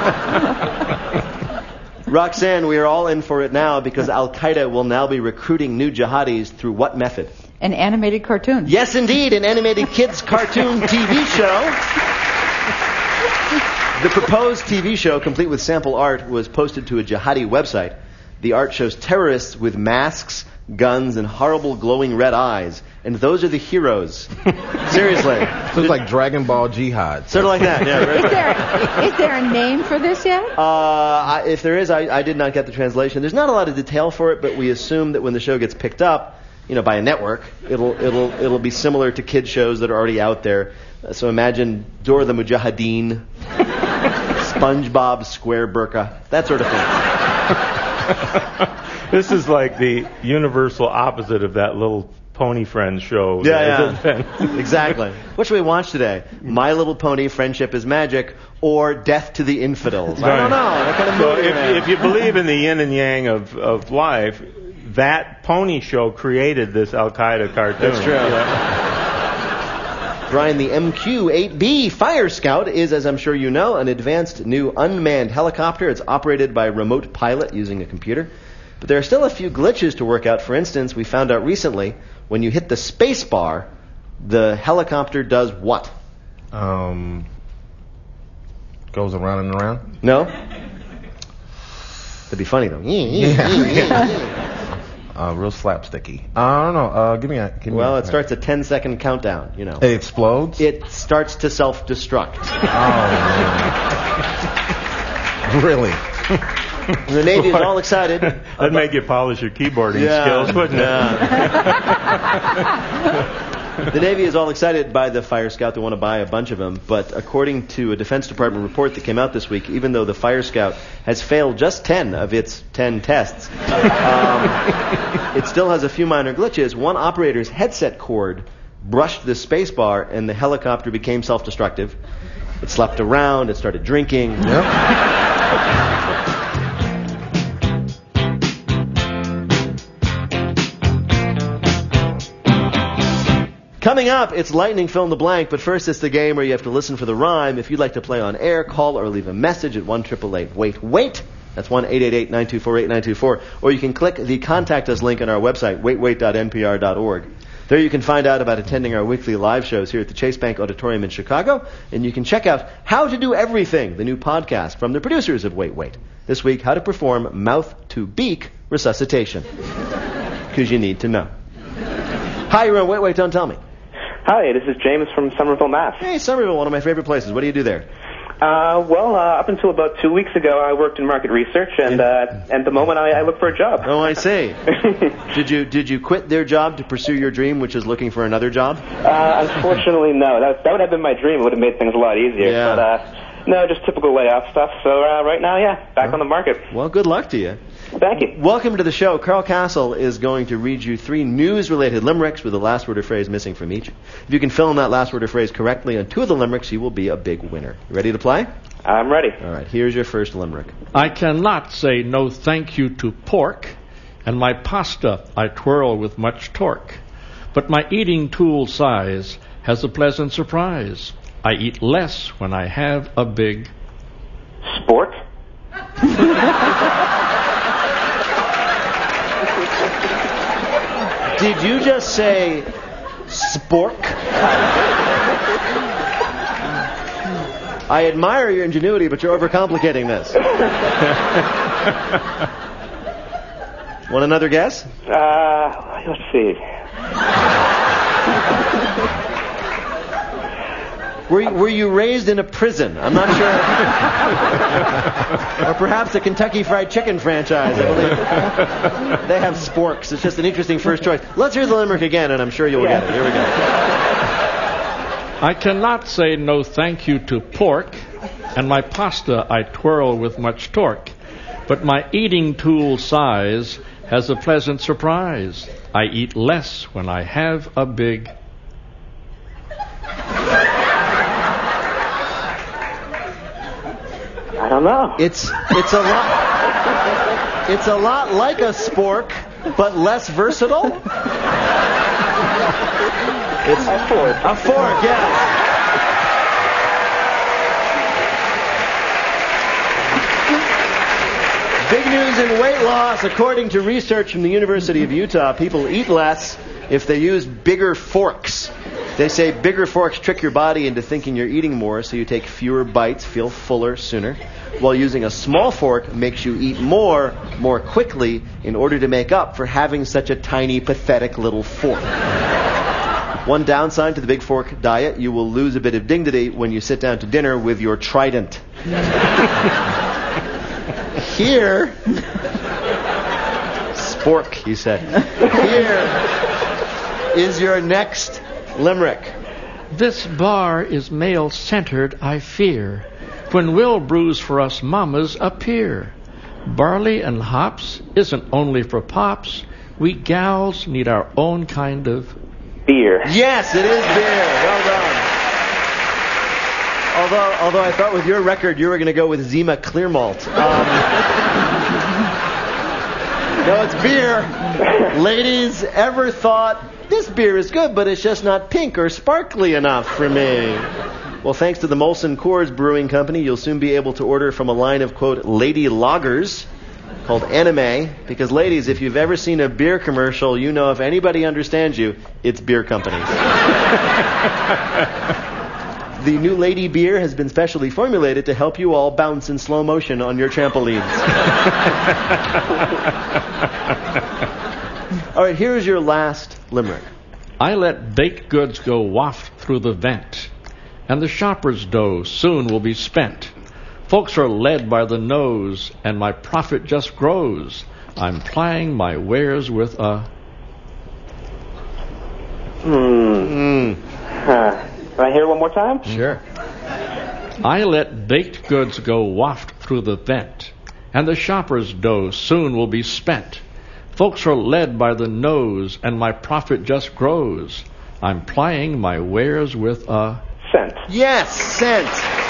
Roxanne, we are all in for it now because Al-Qaeda will now be recruiting new jihadis through what method? An animated cartoon. Yes, indeed, an animated kids cartoon TV show. The proposed TV show, complete with sample art, was posted to a jihadi website. The art shows terrorists with masks, guns, and horrible glowing red eyes. And those are the heroes. Seriously. So it's like Dragon Ball Jihad. Sort of like that, yeah. Right. Is there a name for this yet? If there is, I did not get the translation. There's not a lot of detail for it, but we assume that when the show gets picked up, by a network, it'll be similar to kid shows that are already out there. So imagine Dora the Mujahideen, SpongeBob Square Burqa, that sort of thing. This is like the universal opposite of that little Pony Friends show. Yeah. Exactly. What should we watch today? My Little Pony, Friendship is Magic, or Death to the Infidels? I don't know. What kind of movie if you believe in the yin and yang of life, that pony show created this Al-Qaeda cartoon. That's true. Yeah. Brian, the MQ-8B Fire Scout is, as I'm sure you know, an advanced new unmanned helicopter. It's operated by a remote pilot using a computer. But there are still a few glitches to work out. For instance, we found out recently when you hit the space bar, the helicopter does what? Goes around and around? No? That'd be funny, though. Real slapsticky. I don't know. Give me a... Well, it starts a 10-second countdown, you know. It explodes? It starts to self-destruct. Oh, man. Really? The Navy is all excited. That'd make you polish your keyboarding skills, wouldn't it? The Navy is all excited by the Fire Scout. They want to buy a bunch of them. But according to a Defense Department report that came out this week, even though the Fire Scout has failed just 10 of its 10 tests, it still has a few minor glitches. One operator's headset cord brushed the space bar, and the helicopter became self-destructive. It slept around. It started drinking. Coming up, it's Lightning Fill in the Blank, but first it's the game where you have to listen for the rhyme. If you'd like to play on air, call or leave a message at 1-888-WAIT-WAIT. That's 1-888-924-8924. Or you can click the Contact Us link on our website, waitwait.npr.org. There you can find out about attending our weekly live shows here at the Chase Bank Auditorium in Chicago, and you can check out How to Do Everything, the new podcast from the producers of Wait Wait. This week, how to perform mouth-to-beak resuscitation. Because you need to know. Hi, you're on Wait Wait, Don't Tell Me. Hi, this is James from Somerville, Mass. Hey, Somerville, one of my favorite places. What do you do there? Up until about 2 weeks ago, I worked in market research, and at the moment, I look for a job. Oh, I see. Did you quit their job to pursue your dream, which is looking for another job? Unfortunately, no. That would have been my dream. It would have made things a lot easier. Yeah. But, no, just typical layoff stuff. So right now, back on the market. Well, good luck to you. Thank you. Welcome to the show. Carl Castle is going to read you 3 news-related limericks with the last word or phrase missing from each. If you can fill in that last word or phrase correctly on 2 of the limericks, you will be a big winner. You ready to play? I'm ready. All right, here's your first limerick. I cannot say no thank you to pork, and my pasta I twirl with much torque. But my eating tool size has a pleasant surprise. I eat less when I have a big... Sport? Did you just say spork? I admire your ingenuity, but you're overcomplicating this. Want another guess? Let's see. Were you raised in a prison? I'm not sure. Or perhaps a Kentucky Fried Chicken franchise. I believe they have sporks. It's just an interesting first choice. Let's hear the limerick again, and I'm sure you'll get it. Here we go. I cannot say no thank you to pork, and my pasta I twirl with much torque. But my eating tool size has a pleasant surprise. I eat less when I have a big... I don't know. It's a lot like a spork, but less versatile. It's a fork. A fork, yes. Big news in weight loss. According to research from the University of Utah, people eat less if they use bigger forks. They say bigger forks trick your body into thinking you're eating more, so you take fewer bites, feel fuller sooner, while using a small fork makes you eat more quickly in order to make up for having such a tiny, pathetic little fork. One downside to the big fork diet, you will lose a bit of dignity when you sit down to dinner with your trident. Here, spork, he said. Here is your next limerick. This bar is male-centered, I fear, when will brews for us mamas appear. Barley and hops isn't only for pops. We gals need our own kind of beer. Yes, it is beer. Well done. Although I thought with your record you were going to go with Zima Clear Malt. No, it's beer. Ladies, ever thought, this beer is good, but it's just not pink or sparkly enough for me? Well, thanks to the Molson Coors Brewing Company, you'll soon be able to order from a line of, quote, lady lagers called Anime, because, ladies, if you've ever seen a beer commercial, you know if anybody understands you, it's beer companies. The new lady beer has been specially formulated to help you all bounce in slow motion on your trampolines. All right, here's your last limerick. I let baked goods go waft through the vent, and the shopper's dough soon will be spent. Folks are led by the nose, and my profit just grows. I'm plying my wares with a... Can I hear it one more time? Sure. I let baked goods go waft through the vent, and the shopper's dough soon will be spent. Folks are led by the nose, and my profit just grows. I'm plying my wares with a... Cent. Yes, cent.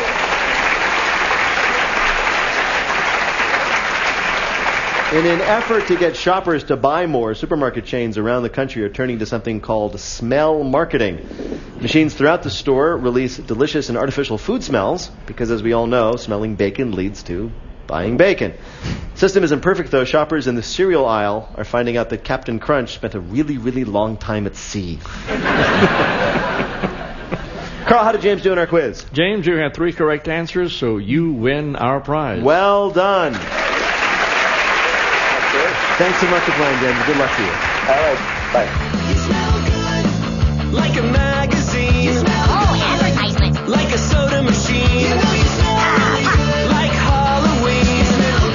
In an effort to get shoppers to buy more, supermarket chains around the country are turning to something called smell marketing. Machines throughout the store release delicious and artificial food smells, because as we all know, smelling bacon leads to buying bacon. System isn't perfect, though. Shoppers in the cereal aisle are finding out that Captain Crunch spent a really, really long time at sea. Carl, how did James do in our quiz? James, you had 3 correct answers, so you win our prize. Well done. Thanks so much for playing, James. Good luck to you. All right. Bye. You smell good, like a magazine. Advertisement. Like a soda machine. You smell really good, like Halloween. You smell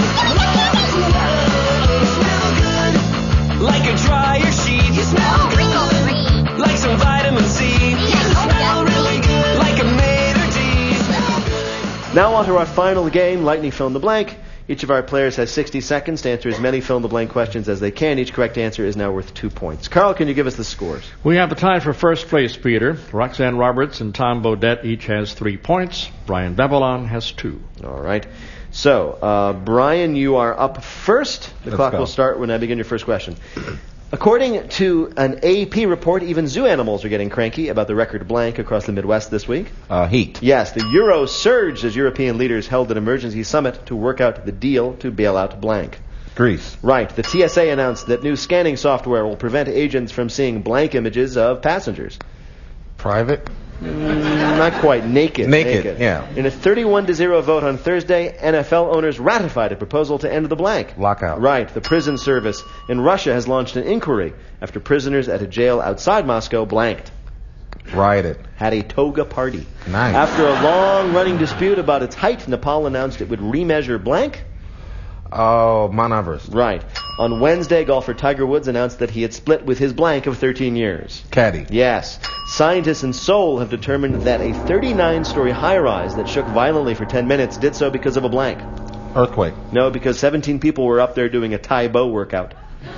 good, like a dryer sheet. You smell good, like some vitamin C. You smell really good, like a maitre d'. Now on to our final game, Lightning Fill in the Blank. Each of our players has 60 seconds to answer as many fill-in-the-blank questions as they can. Each correct answer is now worth 2 points. Carl, can you give us the scores? We have a tie for first place, Peter. Roxanne Roberts and Tom Bodette each has 3 points. Brian Babylon has 2. All right. So, Brian, you are up first. The clock will start when I begin your first question. According to an AP report, even zoo animals are getting cranky about the record blank across the Midwest this week. Heat. Yes, the euro surged as European leaders held an emergency summit to work out the deal to bail out blank. Greece. Right. The TSA announced that new scanning software will prevent agents from seeing blank images of passengers. Private? Not quite. Naked. Yeah. In a 31-0 vote on Thursday, NFL owners ratified a proposal to end the blank. Lockout. Right. The prison service in Russia has launched an inquiry after prisoners at a jail outside Moscow blanked. Rioted. Had a toga party. Nice. After a long-running dispute about its height, Nepal announced it would remeasure blank. Oh, Mount Everest. Right. On Wednesday, golfer Tiger Woods announced that he had split with his blank of 13 years. Caddy. Yes. Scientists in Seoul have determined that a 39-story high-rise that shook violently for 10 minutes did so because of a blank. Earthquake. No, because 17 people were up there doing a Tai Bo workout.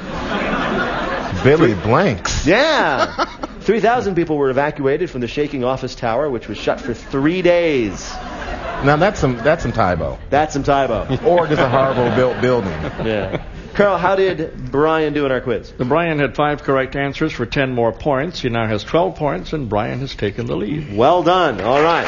Billy blanks. Yeah. 3,000 people were evacuated from the shaking office tower, which was shut for 3 days. Now that's some Tybo. That's some Tybo. Or just a horrible built building. Yeah. Carl, how did Brian do in our quiz? Brian had 5 correct answers for 10 more points. He now has 12 points, and Brian has taken the lead. Well done. All right.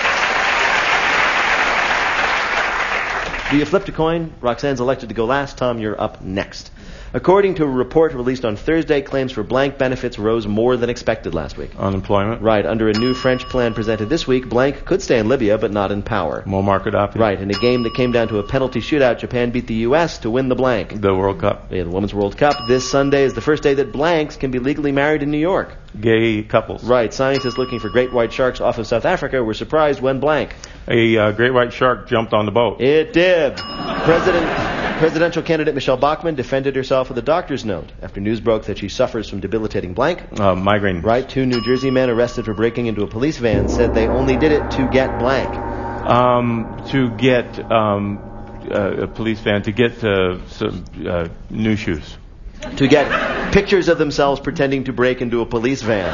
Do you flip a coin? Roxanne's elected to go last. Tom, you're up next. According to a report released on Thursday, claims for blank benefits rose more than expected last week. Unemployment? Right. Under a new French plan presented this week, blank could stay in Libya, but not in power. Muammar Gaddafi? Right. In a game that came down to a penalty shootout, Japan beat the U.S. to win the blank. The World Cup? Yeah, the Women's World Cup. This Sunday is the first day that blanks can be legally married in New York. Gay couples? Right. Scientists looking for great white sharks off of South Africa were surprised when blank. A great white shark jumped on the boat. It did. Presidential candidate Michelle Bachmann defended herself with a doctor's note after news broke that she suffers from debilitating blank. Migraine. Right. 2 New Jersey men arrested for breaking into a police van said they only did it to get blank. a police van to get some new shoes. To get pictures of themselves pretending to break into a police van.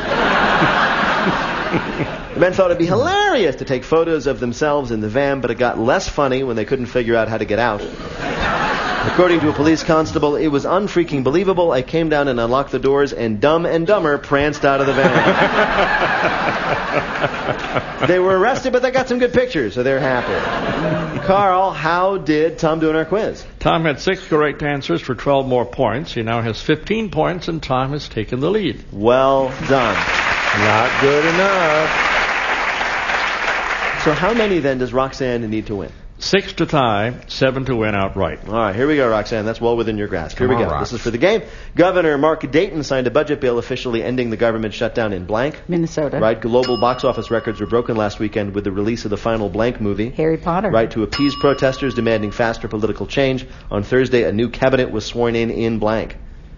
The men thought it'd be hilarious to take photos of themselves in the van, but it got less funny when they couldn't figure out how to get out. According to a police constable, it was unfreaking believable. I came down and unlocked the doors, and Dumb and Dumber pranced out of the van. They were arrested, but they got some good pictures, so they're happy. Carl, how did Tom do in our quiz? Tom had 6 correct answers for 12 more points. He now has 15 points, and Tom has taken the lead. Well done. Not good enough. So how many, then, does Roxanne need to win? 6 to tie, 7 to win outright. All right, here we go, Roxanne. That's well within your grasp. Here Come we on, go. Rox. This is for the game. Governor Mark Dayton signed a budget bill officially ending the government shutdown in blank. Minnesota. Right. Global box office records were broken last weekend with the release of the final blank movie. Harry Potter. Right. To appease protesters demanding faster political change. On Thursday, a new cabinet was sworn in blank.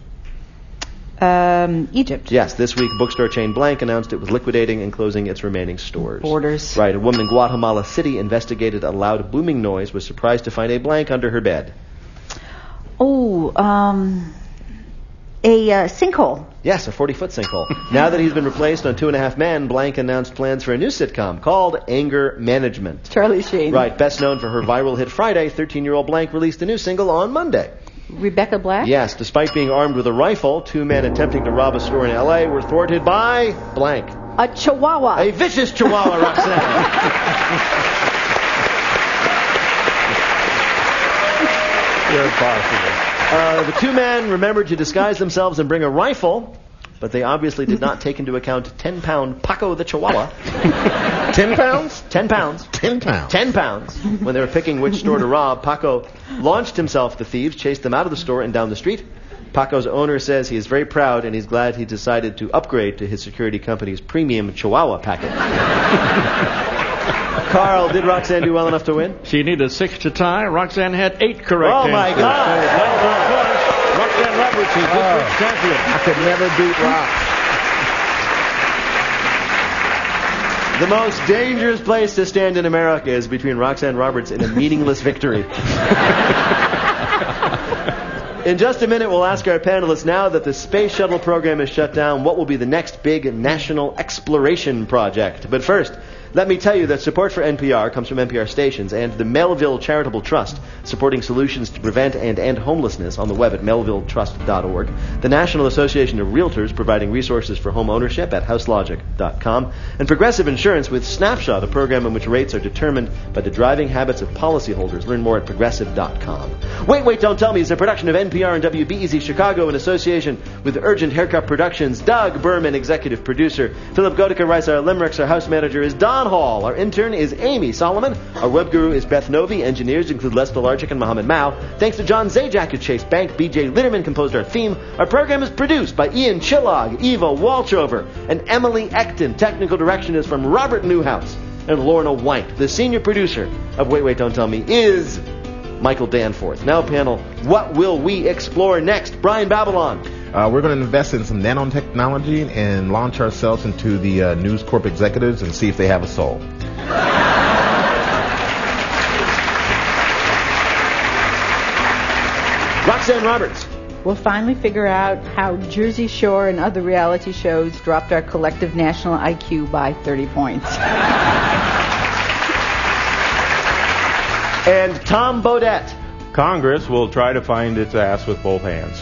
Egypt. Yes, this week bookstore chain Blank announced it was liquidating and closing its remaining stores. Borders. Right, a woman in Guatemala City investigated a loud booming noise, was surprised to find a blank under her bed. Oh, a sinkhole. Yes, a 40-foot sinkhole. Now that he's been replaced on 2.5 Men, Blank announced plans for a new sitcom called Anger Management. Charlie Sheen. Right, best known for her viral hit Friday, 13-year-old Blank released a new single on Monday. Rebecca Black? Yes, despite being armed with a rifle, 2 men attempting to rob a store in L.A. were thwarted by Blank. A chihuahua. A vicious chihuahua, Roxanne. You're impossible. The 2 men remembered to disguise themselves and bring a rifle, but they obviously did not take into account 10-pound Paco the Chihuahua. 10 pounds? 10 pounds. 10 pounds. 10 pounds. When they were picking which store to rob, Paco launched himself at the thieves, chased them out of the store and down the street. Paco's owner says he is very proud and he's glad he decided to upgrade to his security company's premium Chihuahua package. Carl, did Roxanne do well enough to win? She needed 6 to tie. Roxanne had 8 correct answers. Oh, my God. Roxanne Roberts is this week's champion. I could never beat Rox. The most dangerous place to stand in America is between Roxanne Roberts and a meaningless victory. In just a minute, we'll ask our panelists, now that the space shuttle program is shut down, what will be the next big national exploration project? But first, let me tell you that support for NPR comes from NPR stations and the Melville Charitable Trust, supporting solutions to prevent and end homelessness on the web at melvilletrust.org. The National Association of Realtors, providing resources for home ownership at houselogic.com. And Progressive Insurance with Snapshot, a program in which rates are determined by the driving habits of policyholders. Learn more at progressive.com. Wait, Don't Tell Me is a production of NPR and WBEZ Chicago in association with Urgent Haircut Productions. Doug Berman, executive producer. Philip Gotica writes our limericks. Our house manager is Don Hall. Our intern is Amy Solomon. Our web guru is Beth Novi. Engineers include Les Delarczyk and Mohammed Mao. Thanks to John Zajac at Chase Bank. BJ Litterman composed our theme. Our program is produced by Ian Chillog, Eva Walchover, and Emily Ecton. Technical direction is from Robert Newhouse and Lorna White. The senior producer of Wait, Don't Tell Me is Michael Danforth. Now, panel, what will we explore next? Brian Babylon. We're going to invest in some nanotechnology and launch ourselves into the News Corp executives and see if they have a soul. Roxanne Roberts. We'll finally figure out how Jersey Shore and other reality shows dropped our collective national IQ by 30 points. And Tom Bodette. Congress will try to find its ass with both hands.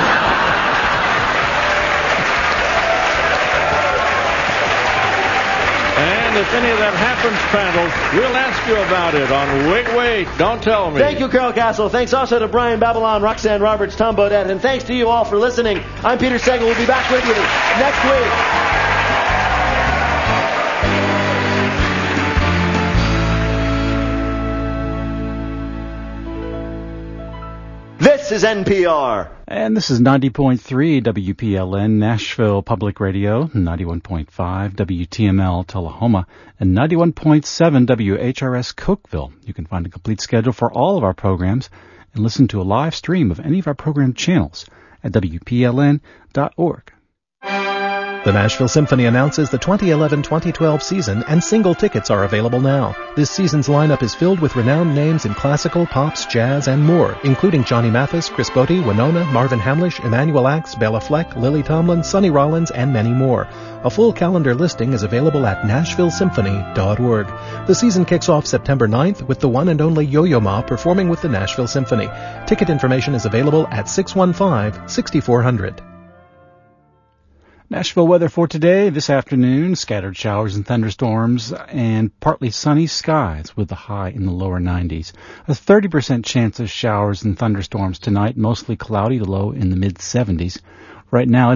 And if any of that happens, panel, we'll ask you about it on Wait, Don't Tell Me. Thank you, Carol Castle. Thanks also to Brian Babylon, Roxanne Roberts, Tom Bodette, and thanks to you all for listening. I'm Peter Sagal. We'll be back with you next week. This is NPR. And this is 90.3 WPLN Nashville Public Radio, 91.5 WTML Tullahoma, and 91.7 WHRS Cokeville. You can find a complete schedule for all of our programs and listen to a live stream of any of our program channels at WPLN.org. The Nashville Symphony announces the 2011-2012 season, and single tickets are available now. This season's lineup is filled with renowned names in classical, pops, jazz, and more, including Johnny Mathis, Chris Botti, Winona, Marvin Hamlish, Emmanuel Axe, Bela Fleck, Lily Tomlin, Sonny Rollins, and many more. A full calendar listing is available at NashvilleSymphony.org. The season kicks off September 9th with the one and only Yo-Yo Ma performing with the Nashville Symphony. Ticket information is available at 615-6400. Nashville weather for today. This afternoon, scattered showers and thunderstorms and partly sunny skies with a high in the lower 90s. A 30% chance of showers and thunderstorms tonight, mostly cloudy, the low in the mid-70s. Right now,